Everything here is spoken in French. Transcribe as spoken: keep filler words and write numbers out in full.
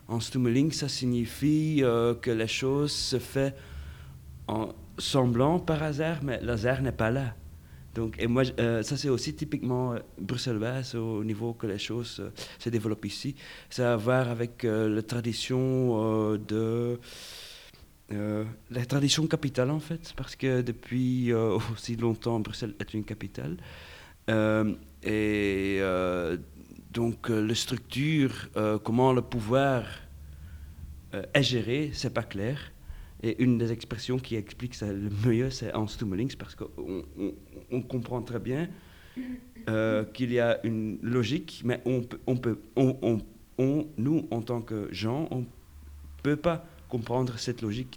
En stummeling, ça signifie euh, que les choses se font en semblant par hasard, mais le hasard n'est pas là. Donc, et moi, euh, ça c'est aussi typiquement euh, bruxellois au niveau que les choses euh, se développent ici. Ça a à voir avec euh, la tradition euh, de... Euh, la tradition capitale en fait, parce que depuis euh, aussi longtemps, Bruxelles est une capitale. Euh, et euh, donc, euh, la structure, euh, comment le pouvoir euh, est géré, c'est pas clair. Et une des expressions qui explique ça le mieux, c'est en Stummelings, parce qu'on on, on comprend très bien euh, qu'il y a une logique, mais on peut, on peut, on, on, on, nous, en tant que gens, on ne peut pas comprendre cette logique